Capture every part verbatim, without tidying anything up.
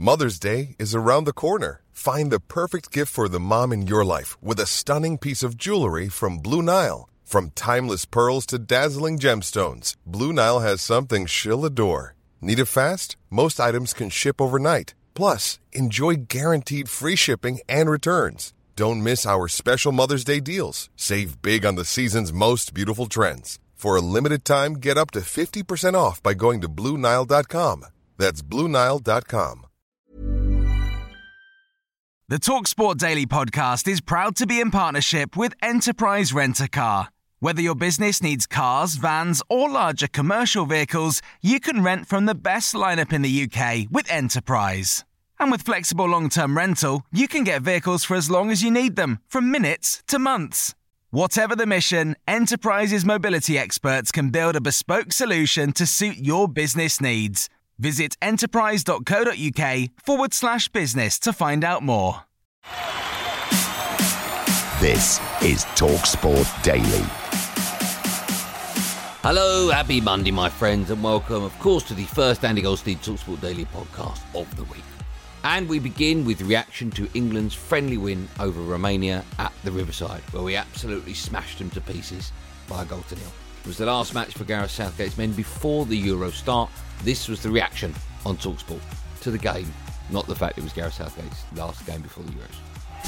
Mother's Day is around the corner. Find the perfect gift for the mom in your life with a stunning piece of jewelry from Blue Nile. From timeless pearls to dazzling gemstones, Blue Nile has something she'll adore. Need it fast? Most items can ship overnight. Plus, enjoy guaranteed free shipping and returns. Don't miss our special Mother's Day deals. Save big on the season's most beautiful trends. For a limited time, get up to fifty percent off by going to Blue Nile dot com. That's Blue Nile dot com. The TalkSport Daily podcast is proud to be in partnership with Enterprise Rent-A-Car. Whether your business needs cars, vans, or larger commercial vehicles, you can rent from the best lineup in the U K with Enterprise. And with flexible long-term rental, you can get vehicles for as long as you need them, from minutes to months. Whatever the mission, Enterprise's mobility experts can build a bespoke solution to suit your business needs. Visit enterprise.co.uk forward slash business to find out more. This is TalkSport Daily. Hello, happy Monday, my friends, and welcome, of course, to the first Andy Goldstein TalkSport Daily podcast of the week. And we begin with reaction to England's friendly win over Romania at the Riverside, where we absolutely smashed them to pieces by a goal to nil. It was the last match for Gareth Southgate's men before the Euro start. This was the reaction on TalkSport to the game, not the fact it was Gareth Southgate's last game before the Euros.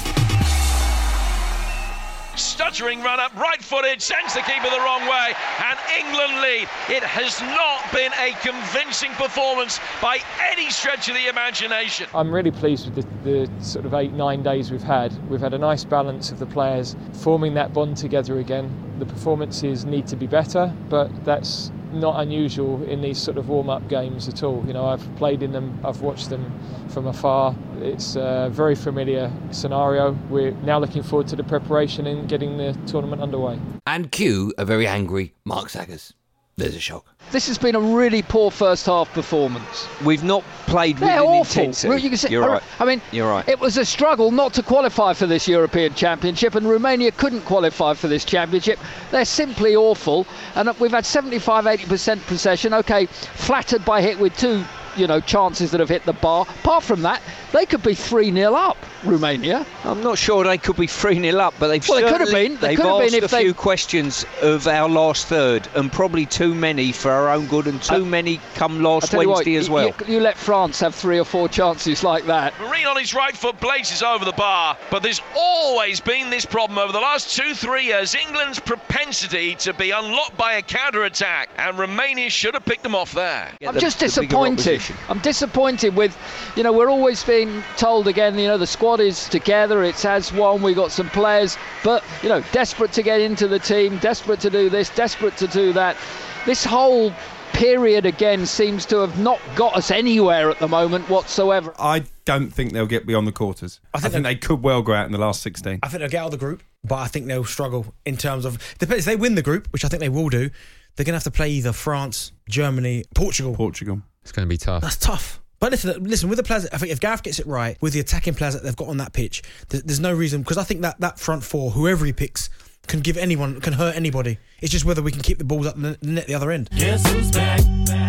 Stuttering run up, right-footed, sends the keeper the wrong way, and England lead. It has not been a convincing performance by any stretch of the imagination. I'm really pleased with the, the sort of eight, nine days we've had. We've had a nice balance of the players forming that bond together again. The performances need to be better, but that's not unusual in these sort of warm-up games at all. You know, I've played in them, I've watched them from afar. It's a very familiar scenario. We're now looking forward to the preparation and getting the tournament underway. And cue a very angry Mark Saggers. There's a shock. This has been a really poor first half performance. We've not played with They're an awful. intensity. You can see, You're right. I mean, You're right. It was a struggle not to qualify for this European Championship, and Romania couldn't qualify for this championship. They're simply awful, and we've had seventy-five, eighty percent possession. Okay, flattered by hit with two, you know, chances that have hit the bar. Apart from that, they could be three nil up, Romania. I'm not sure they could be three nil up, but they've well, certainly they could have been. They they've could have asked been if a few they... questions of our last third, and probably too many for our own good, and too uh, many come last Wednesday what, as well. You, you let France have three or four chances like that. Marine on his right foot blazes over the bar, but there's always been this problem over the last two, three years. England's propensity to be unlocked by a counter-attack, and Romania should have picked them off there. I'm the, just disappointed. I'm disappointed with, you know, we're always being told again, you know, the squad is together, it's as one, we got some players, but, you know, desperate to get into the team, desperate to do this, desperate to do that. This whole period again seems to have not got us anywhere at the moment whatsoever. I don't think they'll get beyond the quarters. I think, I think they could well go out in the last sixteen. I think they'll get out of the group, but I think they'll struggle in terms of, depends, if they win the group, which I think they will do, they're going to have to play either France, Germany, Portugal. Portugal. It's going to be tough. That's tough. But listen, listen, with the players, I think if Gareth gets it right, with the attacking players that they've got on that pitch, there's no reason, because I think that, that front four, whoever he picks, can give anyone, can hurt anybody. It's just whether we can keep the balls up the net the other end. Guess who's back, back,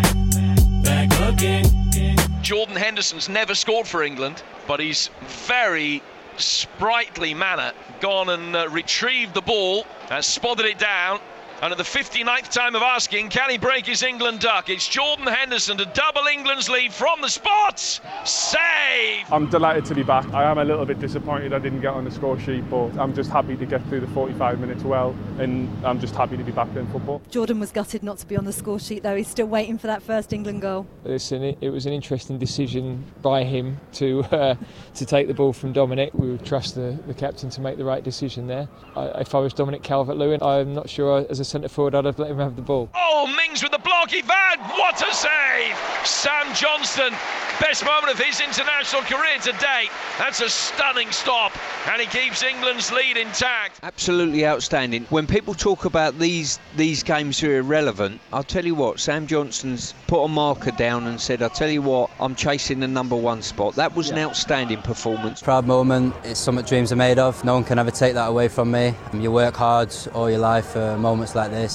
back again. Jordan Henderson's never scored for England, but he's very sprightly manner gone and uh, retrieved the ball and spotted it down. And at the fifty-ninth time of asking, can he break his England duck? It's Jordan Henderson to double England's lead from the spot. Save! I'm delighted to be back. I am a little bit disappointed I didn't get on the score sheet, but I'm just happy to get through the forty-five minutes well, and I'm just happy to be back in football. Jordan was gutted not to be on the score sheet, though. He's still waiting for that first England goal. Listen, it, it was an interesting decision by him to uh, to take the ball from Dominic. We would trust the, the captain to make the right decision there. I, if I was Dominic Calvert-Lewin, I'm not sure as a centre forward I'd have let him have the ball. Oh, Mings with the block, Ivan, what a save! Sam Johnston, best moment of his international career to date. That's a stunning stop, and he keeps England's lead intact. Absolutely outstanding. When people talk about these these games are irrelevant, I'll tell you what, Sam Johnston's put a marker down and said, I'll tell you what, I'm chasing the number one spot. That was yeah. an outstanding performance. Proud moment, it's something dreams are made of. No one can ever take that away from me. You work hard all your life for moments like this,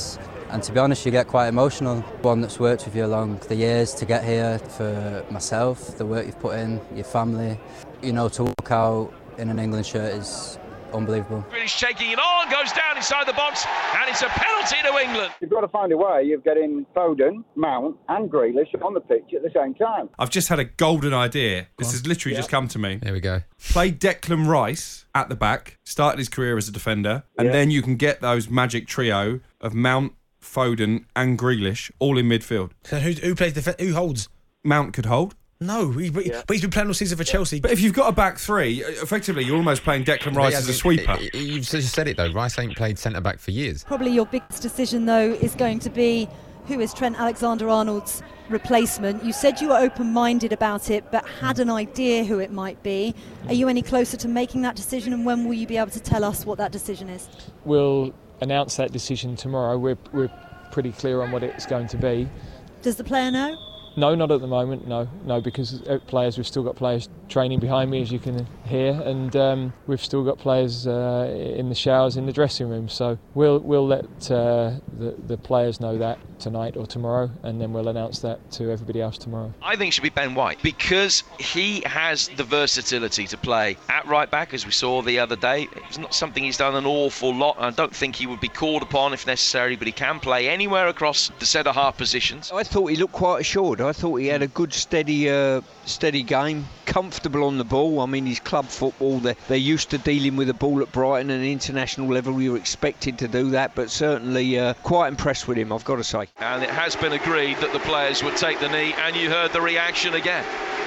And to be honest, you get quite emotional. One that's worked with you along the years to get here, for myself, the work you've put in, your family. You know, to walk out in an England shirt is unbelievable. Grealish taking it on, goes down inside the box, and it's a penalty to England. You've got to find a way of getting Foden, Mount and Grealish on the pitch at the same time. I've just had a golden idea. This has literally Yeah. just come to me. There we go. Play Declan Rice at the back, started his career as a defender, and Yeah. then you can get those magic trio of Mount, Foden and Grealish all in midfield. So who, who plays def- Who holds? Mount could hold. No, he, but, Yeah. but he's been playing all season for Chelsea. But if you've got a back three, effectively you're almost playing Declan Rice as a sweeper. You've just said it though. Rice ain't played centre back for years. Probably your biggest decision, though, is going to be who is Trent Alexander-Arnold's replacement. You said you were open-minded about it, but had an idea who it might be. Are you any closer to making that decision, and when will you be able to tell us what that decision is? We'll announce that decision tomorrow. We're, we're pretty clear on what it's going to be. Does the player know? No, not at the moment, no. No, because players, we've still got players training behind me, as you can hear, and um, we've still got players uh, in the showers, in the dressing room. So we'll we'll let uh, the, the players know that tonight or tomorrow, and then we'll announce that to everybody else tomorrow. I think it should be Ben White, because he has the versatility to play at right back, as we saw the other day. It's not something he's done an awful lot. I don't think he would be called upon if necessary, but he can play anywhere across the centre half positions. I thought he looked quite assured. I thought he had a good steady uh, steady game, comfortable on the ball. I mean, his club football, they're, they're used to dealing with the ball at Brighton, and international level you were expected to do that, but certainly uh, quite impressed with him, I've got to say. And it has been agreed that the players would take the knee, and you heard the reaction again.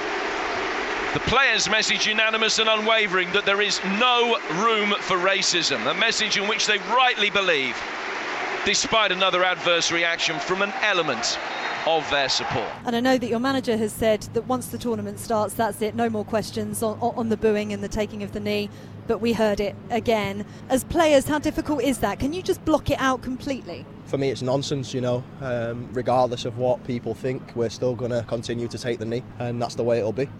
The players' message unanimous and unwavering that there is no room for racism, a message in which they rightly believe, despite another adverse reaction from an element of their support. And I know that your manager has said that once the tournament starts, that's it, no more questions on, on the booing and the taking of the knee, but we heard it again. As players, how difficult is that? Can you just block it out completely? For me, it's nonsense, you know. Um, regardless of what people think, we're still going to continue to take the knee, and that's the way it'll be.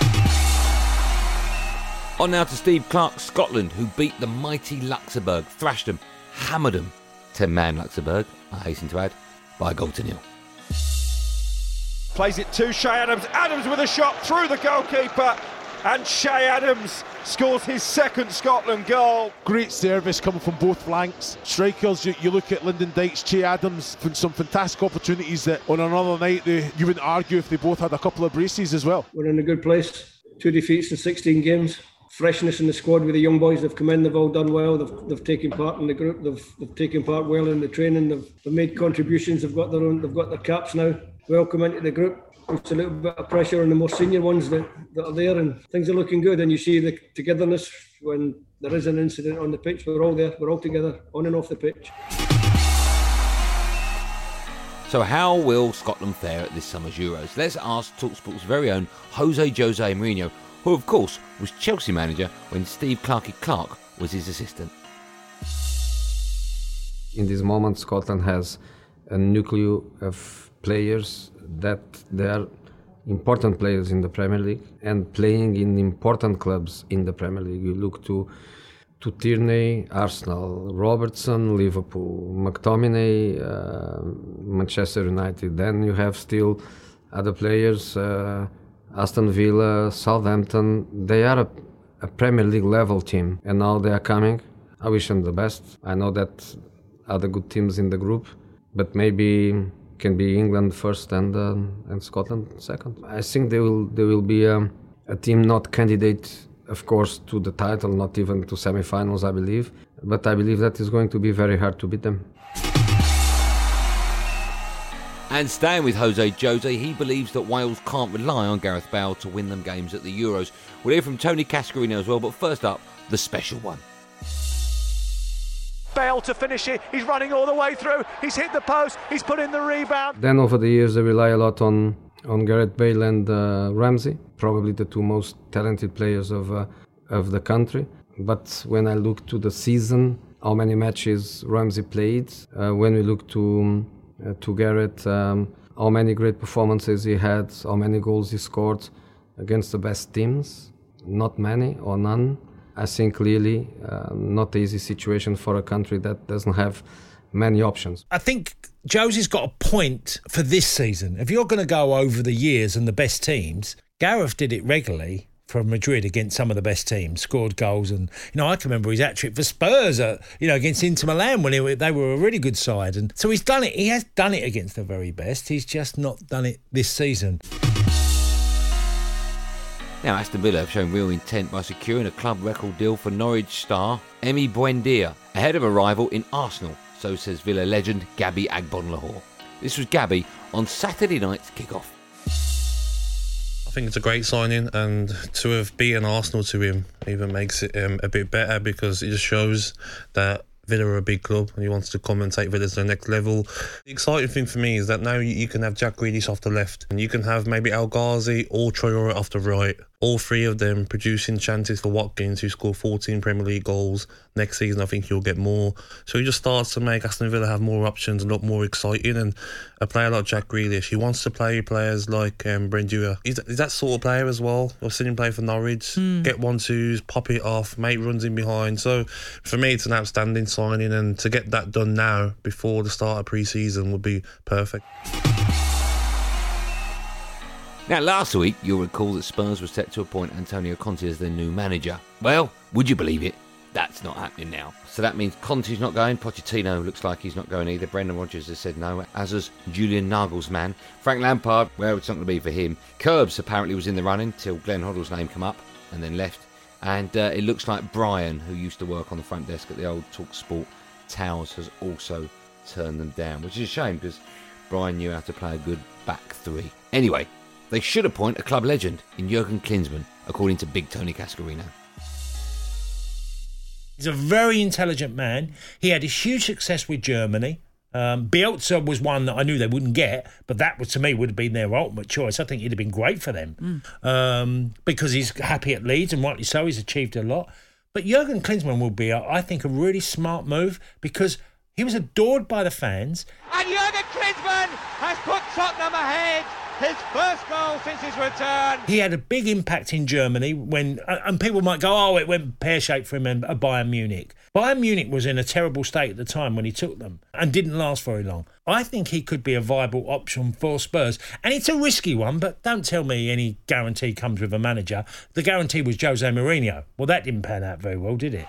On now to Steve Clarke, Scotland, who beat the mighty Luxembourg, thrashed them, hammered them. ten-man Luxembourg, I hasten to add, by a goal to nil. Plays it to Shay Adams. Adams with a shot through the goalkeeper, and Shay Adams scores his second Scotland goal. Great service coming from both flanks. Strikers, you, you look at Lyndon Dykes, Shay Adams, some fantastic opportunities that on another night they, you wouldn't argue if they both had a couple of braces as well. We're in a good place. Two defeats in sixteen games. Freshness in the squad with the young boys. They've come in, they've all done well. They've, they've taken part in the group. They've, they've taken part well in the training. They've, they've made contributions. They've got their own. They've got their caps now. Welcome into the group. It's a little bit of pressure on the more senior ones that, that are there, and things are looking good. And you see the togetherness when there is an incident on the pitch. We're all there. We're all together, on and off the pitch. So how will Scotland fare at this summer's Euros? Let's ask TalkSport's very own Jose Jose Mourinho, who of course was Chelsea manager when Steve Clarke Clarke was his assistant. In this moment, Scotland has a nucleus of players that they are important players in the Premier League and playing in important clubs in the Premier League. You look to to Tierney, Arsenal, Robertson, Liverpool, McTominay, uh, Manchester United. Then you have still other players, uh, Aston Villa, Southampton. They are a, a Premier League level team, and now they are coming. I wish them the best. I know that other good teams in the group, but maybe can be England first and uh, and Scotland second. I think they will they will be um, a team not candidate, of course, to the title, not even to semi-finals, I believe. But I believe that is going to be very hard to beat them. And staying with Jose Jose, he believes that Wales can't rely on Gareth Bale to win them games at the Euros. We'll hear from Tony Cascarino as well, but first up, the special one. Bale to finish it. He's running all the way through. He's hit the post. He's put in the rebound. Then over the years, they rely a lot on on Gareth Bale and uh, Ramsey, probably the two most talented players of uh, of the country. But when I look to the season, how many matches Ramsey played, uh, when we look to uh, to Gareth, um, how many great performances he had, how many goals he scored against the best teams, not many or none. I think clearly uh, not an easy situation for a country that doesn't have many options. I think Josie's got a point for this season. If you're going to go over the years and the best teams, Gareth did it regularly for Madrid against some of the best teams, scored goals. And, you know, I can remember his hat-trick for Spurs, uh, you know, against Inter Milan when he, they were a really good side. And so he's done it. He has done it against the very best. He's just not done it this season. Now, Aston Villa have shown real intent by securing a club record deal for Norwich star Emi Buendia, ahead of a rival in Arsenal, so says Villa legend Gabby Agbonlahor. This was Gabby on Saturday night's kick-off. I think it's a great signing, and to have beaten Arsenal to him even makes it um, a bit better, because it just shows that Villa are a big club and he wants to come and take Villa to the next level. The exciting thing for me is that now you, you can have Jack Grealish off the left, and you can have maybe El Ghazi or Traore off the right. All three of them producing chances for Watkins, who scored fourteen Premier League goals. Next season, I think he'll get more. So he just starts to make Aston Villa have more options and look more exciting. And a player like Jack Grealish, he wants to play players like um, Buendia. He's, he's that sort of player as well. I've seen him play for Norwich, mm. get one-twos, pop it off, make runs in behind. So for me, it's an outstanding signing. And to get that done now, before the start of pre-season, would be perfect. Now, last week, you'll recall that Spurs were set to appoint Antonio Conte as their new manager. Well, would you believe it? That's not happening now. So that means Conte's not going. Pochettino looks like he's not going either. Brendan Rodgers has said no, as has Julian Nagelsmann. Frank Lampard, well, it's not going to be for him. Curbs apparently was in the running till Glenn Hoddle's name came up and then left. And uh, it looks like Brian, who used to work on the front desk at the old TalkSport Towers, has also turned them down, which is a shame because Brian knew how to play a good back three. Anyway, they should appoint a club legend in Jurgen Klinsmann, according to Big Tony Cascarino. He's a very intelligent man. He had a huge success with Germany. Um, Bielsa was one that I knew they wouldn't get, but that was, to me, would have been their ultimate choice. I think he'd have been great for them mm. um, because he's happy at Leeds, and rightly so. He's achieved a lot. But Jurgen Klinsmann will be, I think, a really smart move because he was adored by the fans. And Jurgen Klinsmann has put Tottenham ahead. His first goal since his return. He had a big impact in Germany when, and people might go, oh, it went pear-shaped for him at Bayern Munich. Bayern Munich was in a terrible state at the time when he took them and didn't last very long. I think he could be a viable option for Spurs. And it's a risky one, but don't tell me any guarantee comes with a manager. The guarantee was Jose Mourinho. Well, that didn't pan out very well, did it?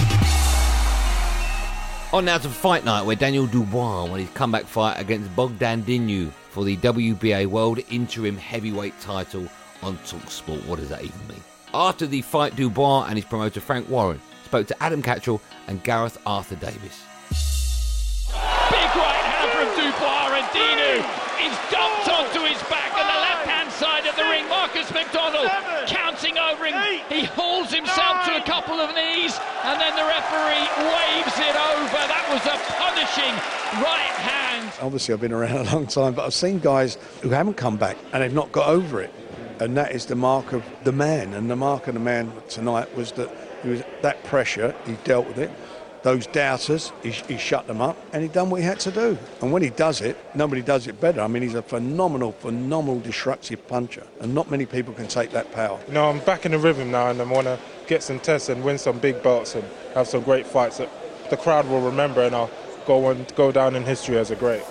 On now to Fight Night, where Daniel Dubois won his comeback fight against Bogdan Dinu for the W B A World Interim Heavyweight title on TalkSport. What does that even mean? After the fight, Dubois and his promoter Frank Warren spoke to Adam Cattrall and Gareth Arthur Davis. Big right hand from Dubois, and Dinu is dumped onto his back on the left-hand side of the ring. Marcus McDonald counting over him. He hauls himself to a couple of knees, and then the referee waves it over. That was a punishing right hand. Obviously, I've been around a long time, but I've seen guys who haven't come back and they've not got over it. And that is the mark of the man. And the mark of the man tonight was that he was that pressure, he dealt with it. Those doubters, he, he shut them up, and he done what he had to do. And when he does it, nobody does it better. I mean, he's a phenomenal, phenomenal disruptive puncher, and not many people can take that power. You know, I'm back in the rhythm now, and I want to get some tests and win some big belts and have some great fights that the crowd will remember, and I'll go on, go down in history as a great.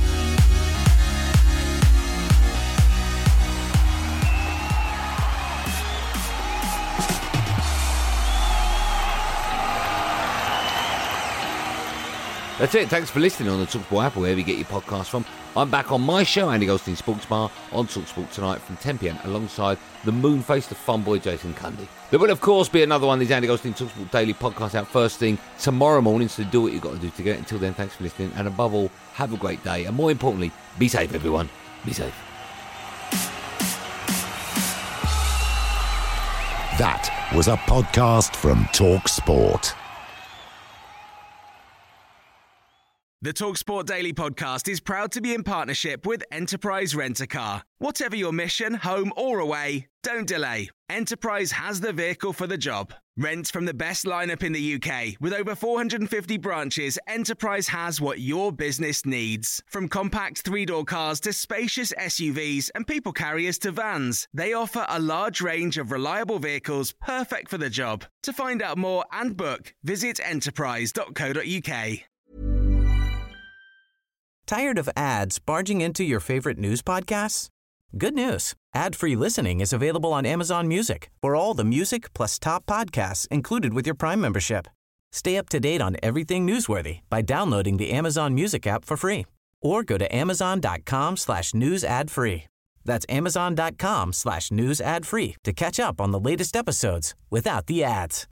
That's it. Thanks for listening on the TalkSport app, wherever you get your podcast from. I'm back on my show, Andy Goldstein Sports Bar, on TalkSport tonight from ten p m alongside the moon-faced, the fun boy Jason Cundy. There will, of course, be another one of these Andy Goldstein TalkSport daily podcasts out first thing tomorrow morning, so do what you've got to do to get it. Until then, thanks for listening, and above all, have a great day. And more importantly, be safe, everyone. Be safe. That was a podcast from TalkSport. The TalkSport Daily Podcast is proud to be in partnership with Enterprise Rent-A-Car. Whatever your mission, home or away, don't delay. Enterprise has the vehicle for the job. Rent from the best lineup in the U K. With over four hundred fifty branches, Enterprise has what your business needs. From compact three-door cars to spacious S U Vs and people carriers to vans, they offer a large range of reliable vehicles perfect for the job. To find out more and book, visit enterprise dot co dot uk. Tired of ads barging into your favorite news podcasts? Good news. Ad-free listening is available on Amazon Music for all the music plus top podcasts included with your Prime membership. Stay up to date on everything newsworthy by downloading the Amazon Music app for free or go to amazon.com slash news ad free. That's amazon.com slash news ad free to catch up on the latest episodes without the ads.